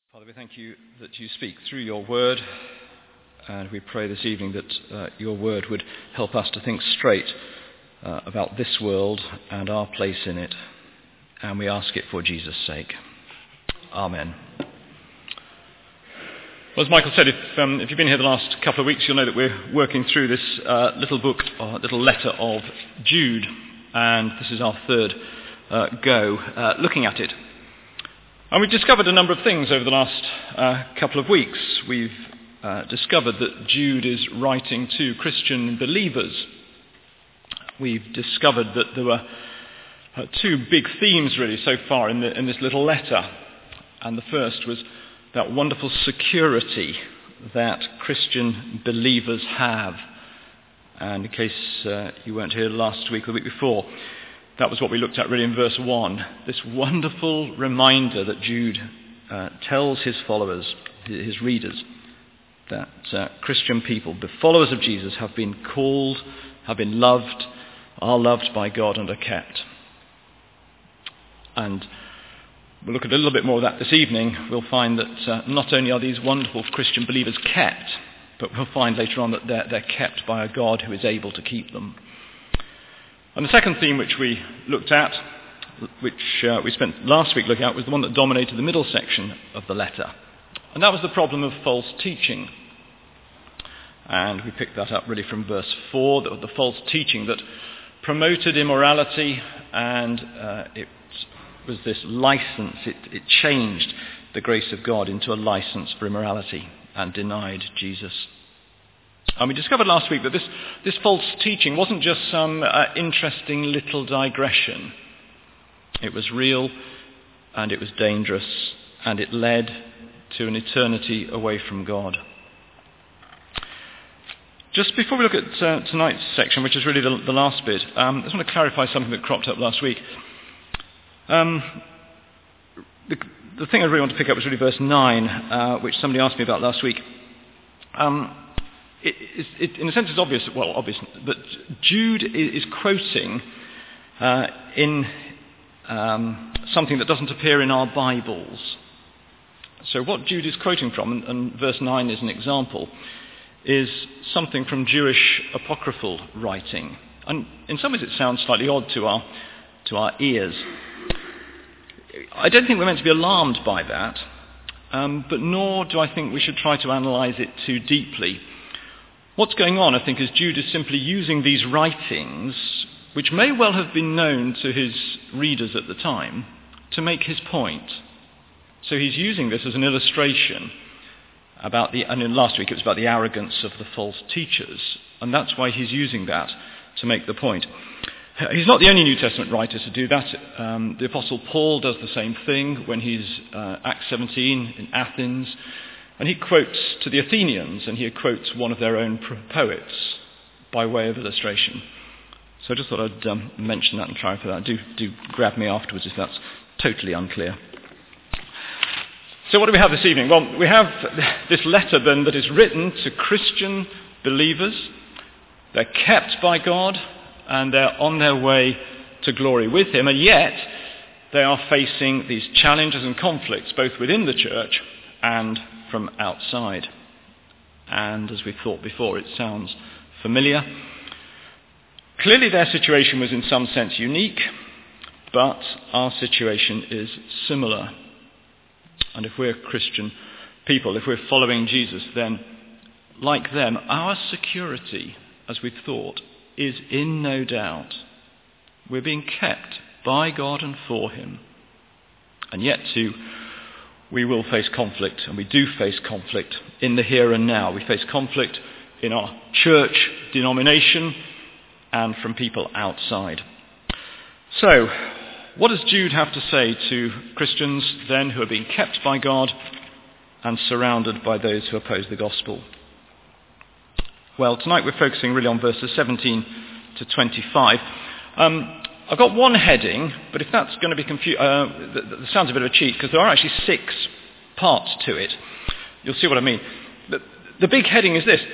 Father, we thank you that you speak through your word, and we pray this evening that your word would help us to think straight about this world and our place in it, and we ask it for Jesus' sake. Amen. Well, as Michael said, if you've been here the last couple of weeks, you'll know that we're working through this little book, or little letter of Jude, and this is our third go looking at it. And we've discovered a number of things over the last couple of weeks. We've discovered that Jude is writing to Christian believers. We've discovered that there were two big themes really so far in this little letter. And the first was that wonderful security that Christian believers have. And in case you weren't here last week or the week before, that was what we looked at really in verse 1. This wonderful reminder that Jude tells his followers, his readers, that Christian people, the followers of Jesus, have been called, have been loved, are loved by God and are kept. And we'll look at a little bit more of that this evening. We'll find that not only are these wonderful Christian believers kept, but we'll find later on that they're kept by a God who is able to keep them. And the second theme which we looked at, which we spent last week looking at, was the one that dominated the middle section of the letter. And that was the problem of false teaching. And we picked that up really from verse 4, the false teaching that promoted immorality, and it was this license. It changed the grace of God into a license for immorality and denied Jesus. And we discovered last week that this false teaching wasn't just some interesting little digression. It was real, and it was dangerous, and it led to an eternity away from God. Just before we look at tonight's section, which is really the last bit, I just want to clarify something that cropped up last week. The thing I really want to pick up was really verse 9, which somebody asked me about last week. It in a sense, is obvious, that Jude is quoting in something that doesn't appear in our Bibles. So what Jude is quoting from, and verse 9 is an example, is something from Jewish apocryphal writing. And in some ways it sounds slightly odd to our ears. I don't think we're meant to be alarmed by that, but nor do I think we should try to analyse it too deeply. What's going on, I think, is Jude is simply using these writings, which may well have been known to his readers at the time, to make his point. So he's using this as an illustration about and last week it was about the arrogance of the false teachers, and that's why he's using that to make the point. He's not the only New Testament writer to do that. The Apostle Paul does the same thing when he's Acts 17 in Athens. And he quotes to the Athenians, and he quotes one of their own poets by way of illustration. So I just thought I'd mention that and clarify that. Do grab me afterwards if that's totally unclear. So what do we have this evening? Well, we have this letter then that is written to Christian believers. They're kept by God, and they're on their way to glory with him, and yet they are facing these challenges and conflicts both within the church and from outside. And as we thought before, it sounds familiar. Clearly their situation was in some sense unique, but our situation is similar. And if we're Christian people, if we're following Jesus, then like them, our security, as we thought, is in no doubt. We're being kept by God and for him. And yet too, we will face conflict, and we do face conflict in the here and now. We face conflict in our church denomination and from people outside. So, what does Jude have to say to Christians then who are being kept by God and surrounded by those who oppose the gospel? Well, tonight we're focusing really on verses 17 to 25. I've got one heading, but if that's going to be that sounds a bit of a cheat, because there are actually 6 parts to it. You'll see what I mean. The big heading is this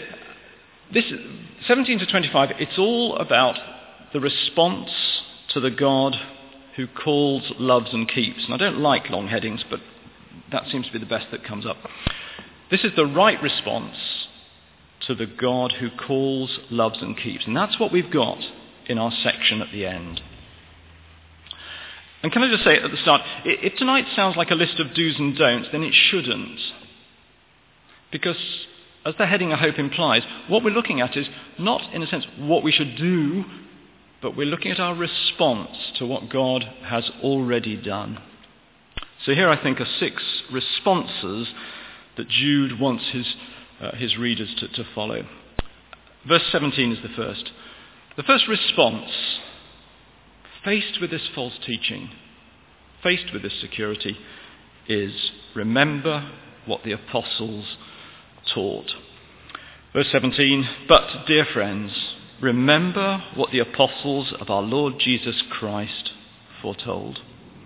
17 to 25, it's all about the response to the God who calls, loves and keeps. And I don't like long headings, but that seems to be the best that comes up. This is the right response to the God who calls, loves and keeps. And that's what we've got in our section at the end. And can I just say at the start, if tonight sounds like a list of do's and don'ts, then it shouldn't. Because as the heading I hope implies, what we're looking at is not, in a sense, what we should do, but we're looking at our response to what God has already done. So here I think are 6 responses that Jude wants his readers to follow. Verse 17 is the first. The first response, faced with this false teaching, faced with this security, is remember what the apostles taught. Verse 17, but dear friends, remember what the apostles of our Lord Jesus Christ foretold.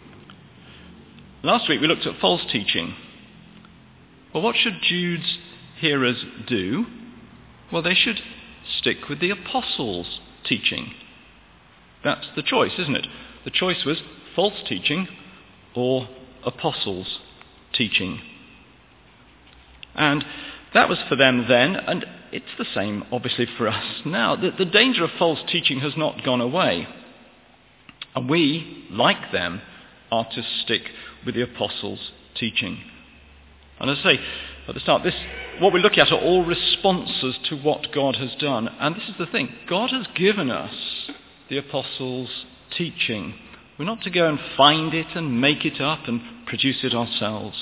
Last week we looked at false teaching. Well, what should Jude's hearers do? Well, they should stick with the apostles' teaching. That's the choice, isn't it? The choice was false teaching or apostles' teaching. And that was for them then, and it's the same, obviously, for us now. The danger of false teaching has not gone away. And we, like them, are to stick with the apostles' teaching. And as I say at the start, what we're looking at are all responses to what God has done. And this is the thing. God has given us the apostles' teaching. We're not to go and find it and make it up and produce it ourselves.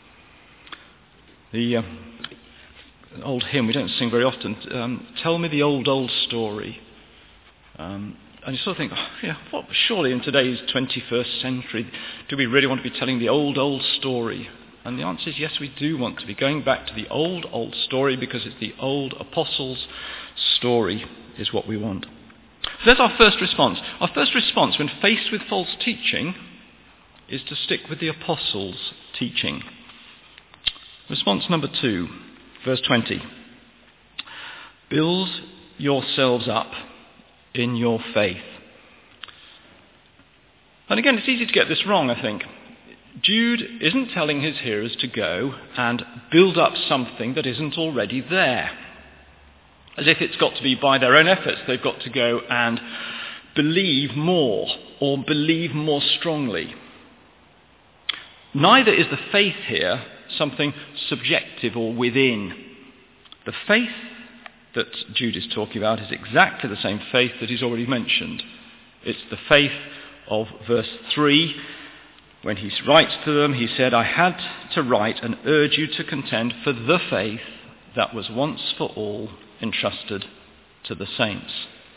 The old hymn we don't sing very often, tell me the old story. And you sort of think, surely in today's 21st century, do we really want to be telling the old story? And the answer is yes, we do want to be going back to the old story, because it's the old apostles' story is what we want. So that's our first response. Our first response when faced with false teaching is to stick with the apostles' teaching. Response number 2, verse 20. Build yourselves up in your faith. And again, it's easy to get this wrong, I think. Jude isn't telling his hearers to go and build up something that isn't already there. As if it's got to be by their own efforts. They've got to go and believe more or believe more strongly. Neither is the faith here something subjective or within. The faith that Jude is talking about is exactly the same faith that he's already mentioned. It's the faith of verse 3. When he writes to them, he said, I had to write and urge you to contend for the faith that was once for all entrusted to the saints.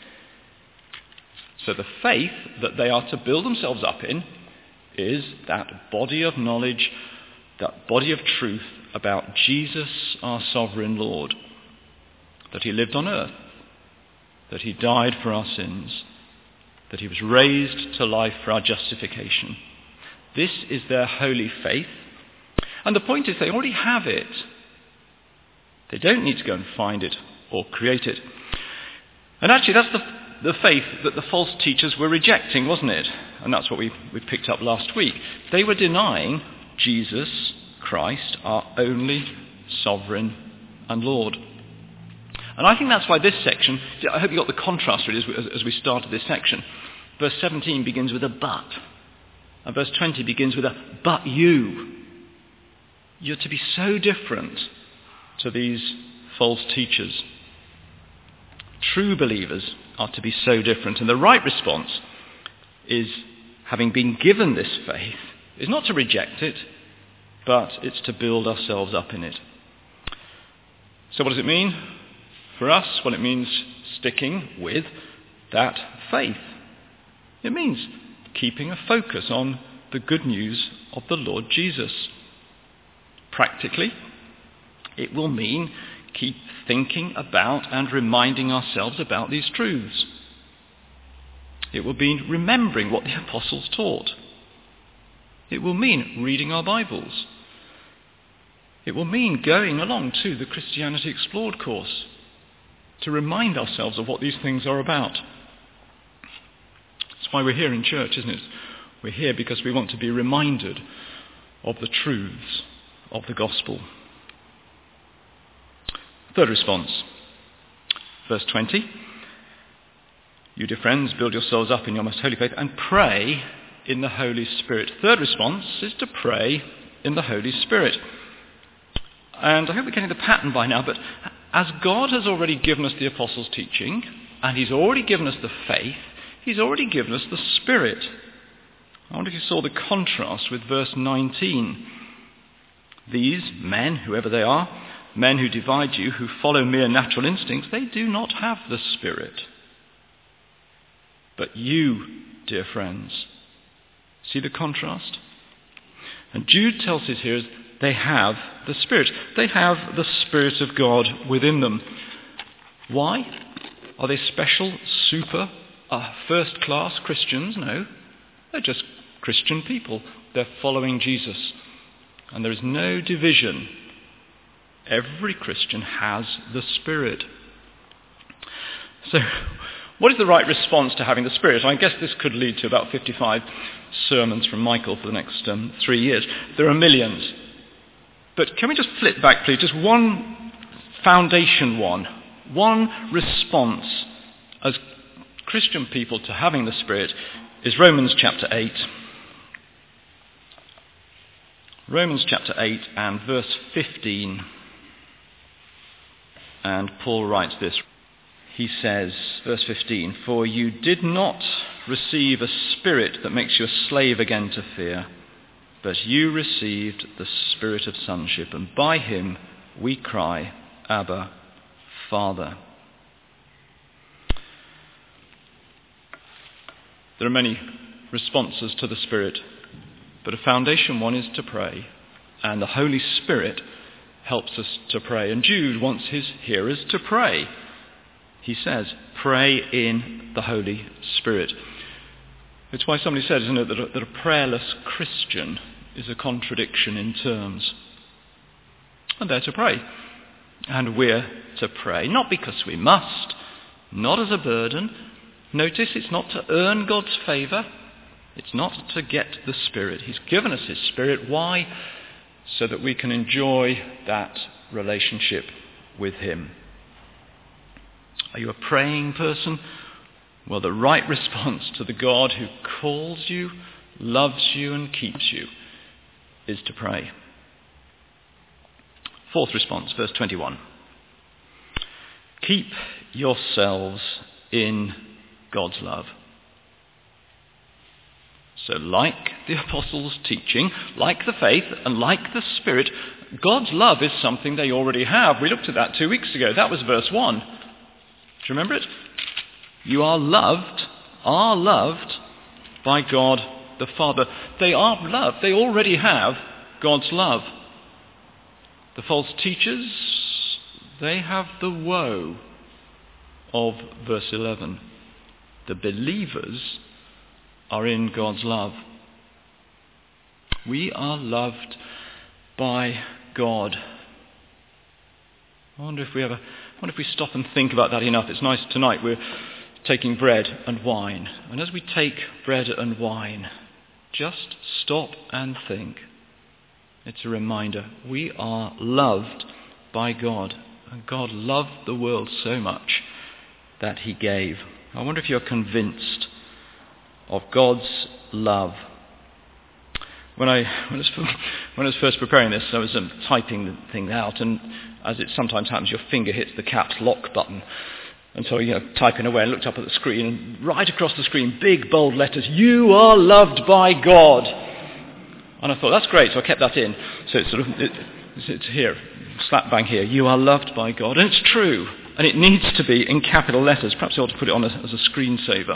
So the faith that they are to build themselves up in is that body of knowledge, that body of truth about Jesus, our sovereign Lord, that he lived on earth, that he died for our sins, that he was raised to life for our justification. This is their holy faith. And the point is they already have it. They don't need to go and find it or create it. And actually that's the faith that the false teachers were rejecting, wasn't it? And that's what we picked up last week. They were denying Jesus Christ, our only sovereign and Lord. And I think that's why this section, I hope you got the contrast really as we started this section. Verse 17 begins with a but. And verse 20 begins with a but you. You're to be so different to these false teachers. True believers are to be so different. And the right response is, having been given this faith, is not to reject it, but it's to build ourselves up in it. So what does it mean for us? Well, it means sticking with that faith. It means keeping a focus on the good news of the Lord Jesus. Practically, it will mean keep thinking about and reminding ourselves about these truths. It will mean remembering what the apostles taught. It will mean reading our Bibles. It will mean going along to the Christianity Explored course to remind ourselves of what these things are about. That's why we're here in church, isn't it? We're here because we want to be reminded of the truths of the gospel. Third response, verse 20. You, dear friends, build yourselves up in your most holy faith and pray in the Holy Spirit. Third response is to pray in the Holy Spirit. And I hope we're getting the pattern by now, but as God has already given us the apostles' teaching, and he's already given us the faith, he's already given us the Spirit. I wonder if you saw the contrast with verse 19. These men, whoever they are, men who divide you, who follow mere natural instincts, they do not have the Spirit. But you, dear friends, see the contrast? And Jude tells us here they have the Spirit. They have the Spirit of God within them. Why? Are they special, super, first-class Christians? No. They're just Christian people. They're following Jesus. And there is no division. Every Christian has the Spirit. So, what is the right response to having the Spirit? I guess this could lead to about 55 sermons from Michael for the next 3 years. There are millions. But can we just flip back, please? Just one foundation one response as Christian people to having the Spirit is Romans chapter 8. Romans chapter 8 and verse 15. And Paul writes this. He says, verse 15, "For you did not receive a spirit that makes you a slave again to fear, but you received the Spirit of sonship, and by him we cry, Abba, Father." There are many responses to the Spirit, but a foundation one is to pray, and the Holy Spirit helps us to pray. And Jude wants his hearers to pray. He says, pray in the Holy Spirit. It's why somebody said, isn't it, that a prayerless Christian is a contradiction in terms. And they're to pray. And we're to pray. Not because we must, not as a burden. Notice it's not to earn God's favour. It's not to get the Spirit. He's given us his Spirit. Why? So that we can enjoy that relationship with him. Are you a praying person? Well, the right response to the God who calls you, loves you and keeps you is to pray. Fourth response, verse 21. Keep yourselves in God's love. So like the apostles' teaching, like the faith and like the Spirit, God's love is something they already have. We looked at that 2 weeks ago. That was verse 1. Do you remember it? You are loved by God the Father. They are loved. They already have God's love. The false teachers, they have the woe of verse 11. The believers are in God's love. We are loved by God. I wonder if we stop and think about that enough. It's nice tonight. We're taking bread and wine. And as we take bread and wine, just stop and think. It's a reminder. We are loved by God. And God loved the world so much that he gave. I wonder if you're convinced of God's love. When I was first preparing this, I was typing the thing out, and as it sometimes happens, your finger hits the caps lock button. And so, typing away, and looked up at the screen, and right across the screen, big bold letters, "You are loved by God." And I thought, that's great, so I kept that in. So it's here, slap bang here. You are loved by God. And it's true, and it needs to be in capital letters. Perhaps you ought to put it on as a screensaver.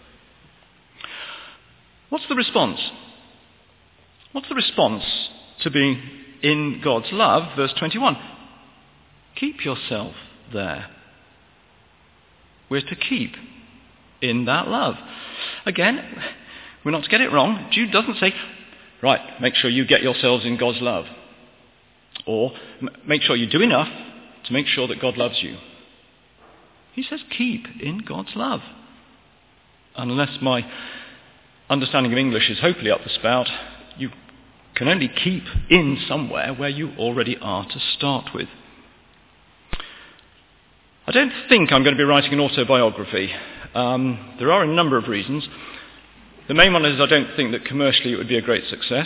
What's the response? What's the response to being in God's love? Verse 21. Keep yourself there. We're to keep in that love. Again, we're not to get it wrong. Jude doesn't say, right, make sure you get yourselves in God's love. Or make sure you do enough to make sure that God loves you. He says keep in God's love. Unless my understanding of English is hopefully up the spout, you can only keep in somewhere where you already are to start with. I don't think I'm going to be writing an autobiography. There are a number of reasons. The main one is I don't think that commercially it would be a great success.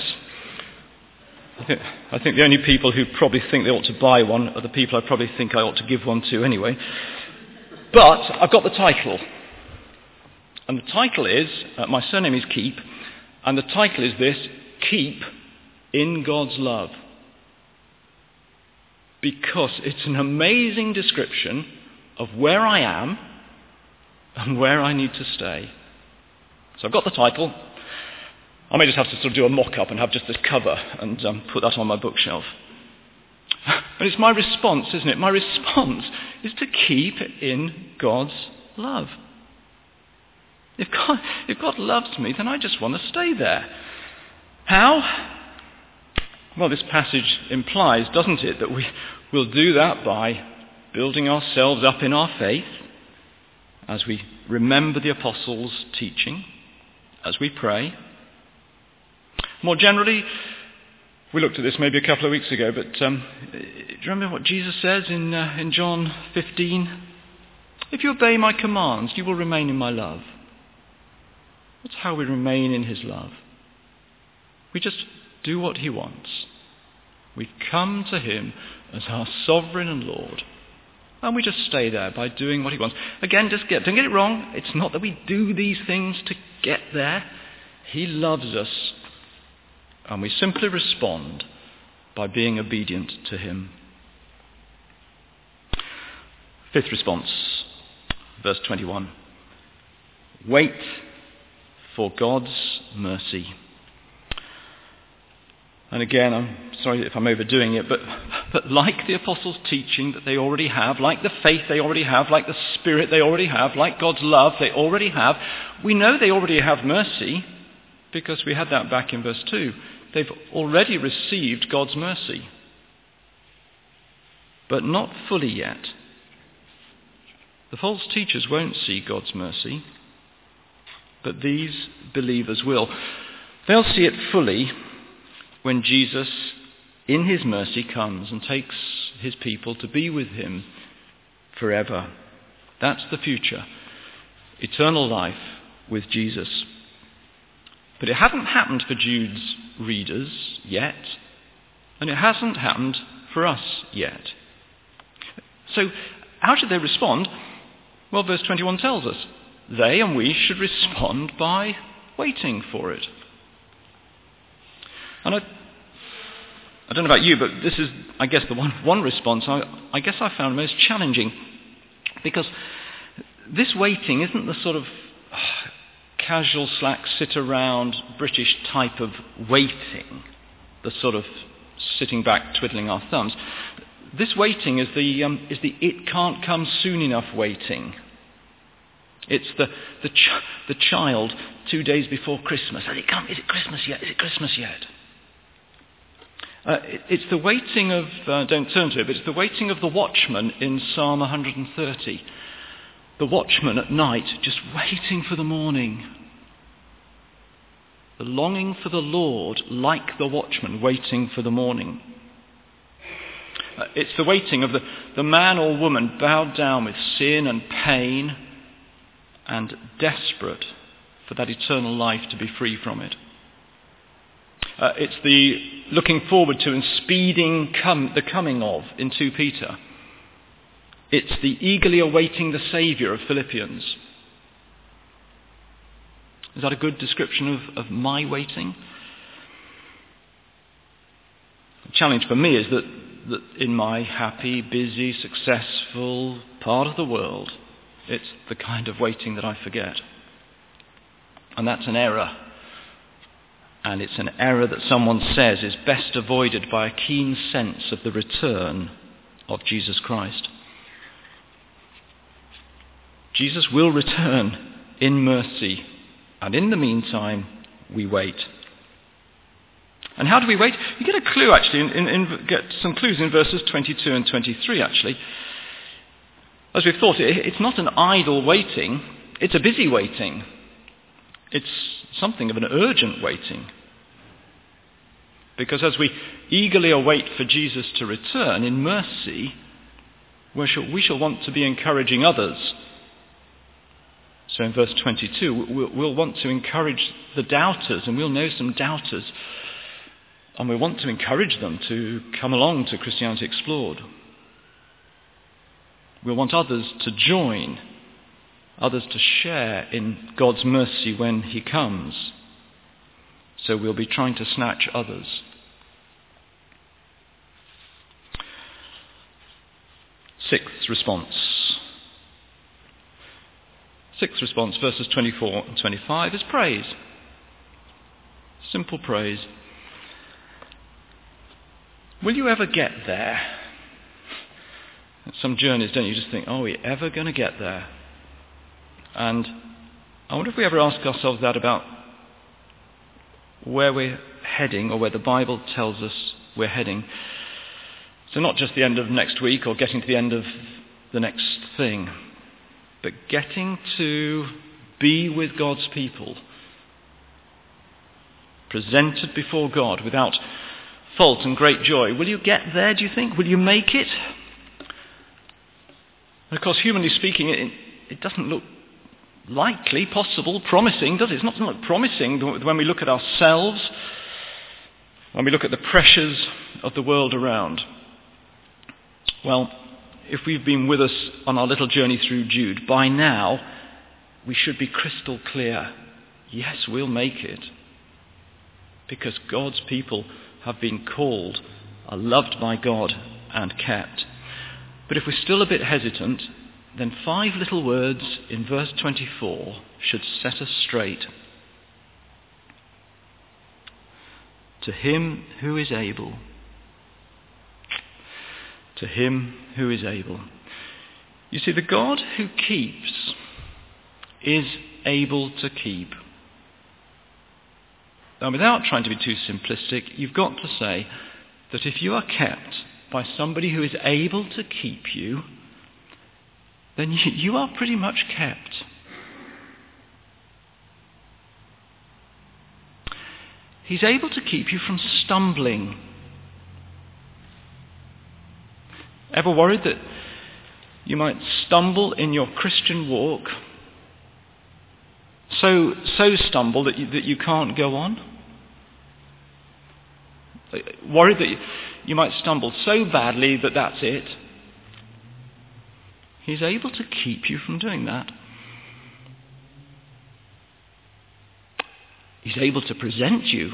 I think the only people who probably think they ought to buy one are the people I probably think I ought to give one to anyway. But I've got the title. And the title is, my surname is Keep, and the title is this: Keep in God's Love. Because it's an amazing description of where I am and where I need to stay. So I've got the title. I may just have to sort of do a mock-up and have just this cover and put that on my bookshelf. But it's my response, isn't it? My response is to keep in God's love. If God loves me, then I just want to stay there. How? Well, this passage implies, doesn't it, that we'll do that by building ourselves up in our faith as we remember the apostles' teaching, as we pray. More generally, we looked at this maybe a couple of weeks ago, but do you remember what Jesus says in John 15? If you obey my commands, you will remain in my love. That's how we remain in his love. We just do what he wants. We come to him as our sovereign and Lord, and we just stay there by doing what he wants. Again, don't get it wrong. It's not that we do these things to get there. He loves us, and we simply respond by being obedient to him. Fifth response, verse 21. Wait for God's mercy. And again, I'm sorry if I'm overdoing it, but like the apostles' teaching that they already have, like the faith they already have, like the Spirit they already have, like God's love they already have, we know they already have mercy because we had that back in verse 2. They've already received God's mercy, but not fully yet. The false teachers won't see God's mercy, but these believers will. They'll see it fully when Jesus, in his mercy, comes and takes his people to be with him forever. That's the future. Eternal life with Jesus. But it hasn't happened for Jude's readers yet, and it hasn't happened for us yet. So how should they respond? Well, verse 21 tells us. They and we should respond by waiting for it. And I don't know about you, but this is, I guess, the one response I guess I found most challenging. Because this waiting isn't the sort of casual, slack, sit-around British type of waiting, the sort of sitting back, twiddling our thumbs. This waiting is the it can't come soon enough waiting. It's the child 2 days before Christmas. Has it come? Is it Christmas yet? Is it Christmas yet? It's the waiting of, don't turn to it, but it's the waiting of the watchman in Psalm 130. The watchman at night, just waiting for the morning. The longing for the Lord, like the watchman waiting for the morning. It's the waiting of the man or woman bowed down with sin and pain and desperate for that eternal life to be free from it. It's the looking forward to and speeding the coming of in 2 Peter. It's the eagerly awaiting the Saviour of Philippians. Is that a good description of my waiting? The challenge for me is that in my happy, busy, successful part of the world, it's the kind of waiting that I forget. And that's an error. And it's an error that someone says is best avoided by a keen sense of the return of Jesus Christ. Jesus will return in mercy, and in the meantime, we wait. And how do we wait? You get a clue, actually, get some clues in verses 22 and 23, actually. As we've thought, it's not an idle waiting, it's a busy waiting. It's something of an urgent waiting. Because as we eagerly await for Jesus to return in mercy, we shall want to be encouraging others. So in verse 22, we'll want to encourage the doubters, and we'll know some doubters, and we want to encourage them to come along to Christianity Explored. We'll want others to join, others to share in God's mercy when he comes. So we'll be trying to snatch others. Sixth response, verses 24 and 25, is praise. Simple praise. Will you ever get there? Some journeys, don't you just think, are we ever going to get there? And I wonder if we ever ask ourselves that about where we're heading, or where the Bible tells us we're heading. So not just the end of next week or getting to the end of the next thing, but getting to be with God's people, presented before God without fault and great joy. Will you get there, do you think? Will you make it? And of course, humanly speaking, it doesn't look likely, possible, promising, does it? It's not look promising when we look at ourselves, when we look at the pressures of the world around. Well, if we've been with us on our little journey through Jude, by now we should be crystal clear. Yes, we'll make it. Because God's people have been called, are loved by God and kept. But if we're still a bit hesitant, then 5 little words in verse 24 should set us straight. To him who is able. To him who is able. You see, the God who keeps is able to keep. Now, without trying to be too simplistic, you've got to say that if you are kept by somebody who is able to keep you, then you are pretty much kept. He's able to keep you from stumbling. Ever worried that you might stumble in your Christian walk? So stumble that you can't go on? Worried that you might stumble so badly that that's it? He's able to keep you from doing that. He's able to present you.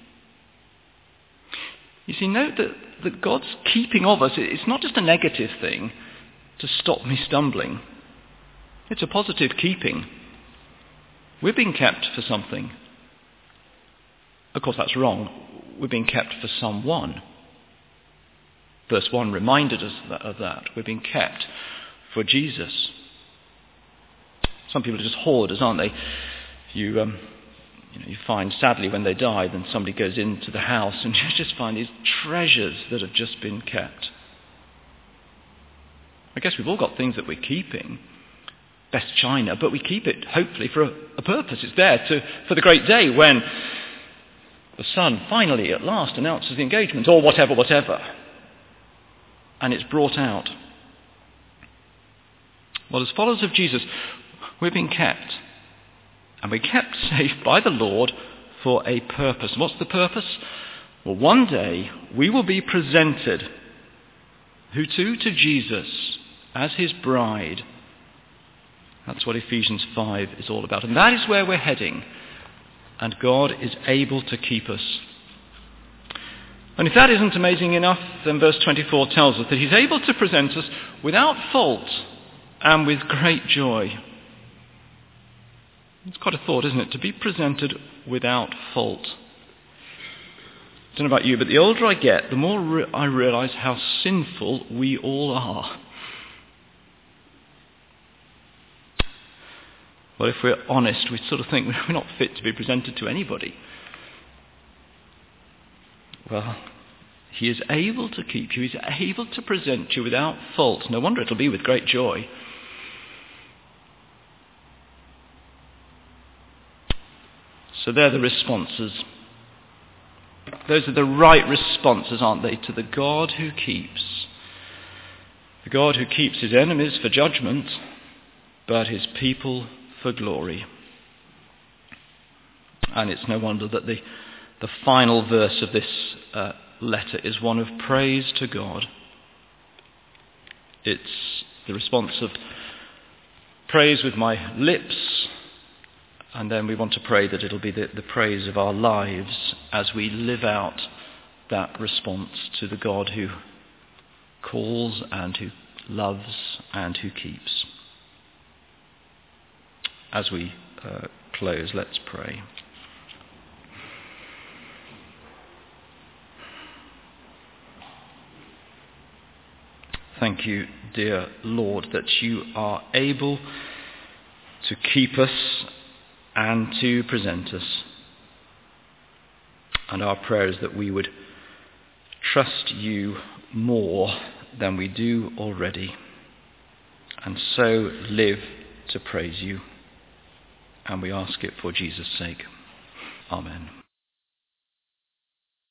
You see, note that God's keeping of us, it's not just a negative thing to stop me stumbling. It's a positive keeping. We're being kept for something. Of course, that's wrong. We're being kept for someone. Verse 1 reminded us of that. We're being kept for Jesus. Some people are just hoarders, aren't they? You find, sadly, when they die, then somebody goes into the house and you just find these treasures that have just been kept. I guess we've all got things that we're keeping. Best china, but we keep it, hopefully, for a purpose. It's there for the great day when the son finally, at last, announces the engagement, or whatever. And it's brought out. Well, as followers of Jesus, we're being kept. And we're kept safe by the Lord for a purpose. What's the purpose? Well, one day we will be presented. Who to? To Jesus as his bride. That's what Ephesians 5 is all about. And that is where we're heading. And God is able to keep us. And if that isn't amazing enough, then verse 24 tells us that he's able to present us without fault and with great joy. It's quite a thought, isn't it? To be presented without fault. I don't know about you, but the older I get, the more I realise how sinful we all are. Well, if we're honest, we sort of think we're not fit to be presented to anybody. Well, he is able to keep you. He's able to present you without fault. No wonder it'll be with great joy. So they're the responses. Those are the right responses, aren't they, to the God who keeps. The God who keeps his enemies for judgment, but his people for glory. And it's no wonder that the final verse of this letter is one of praise to God. It's the response of praise with my lips, and then we want to pray that it'll be the praise of our lives as we live out that response to the God who calls and who loves and who keeps. As we close, let's pray. Thank you, dear Lord, that you are able to keep us and to present us. And our prayer is that we would trust you more than we do already, and so live to praise you. And we ask it for Jesus' sake. Amen.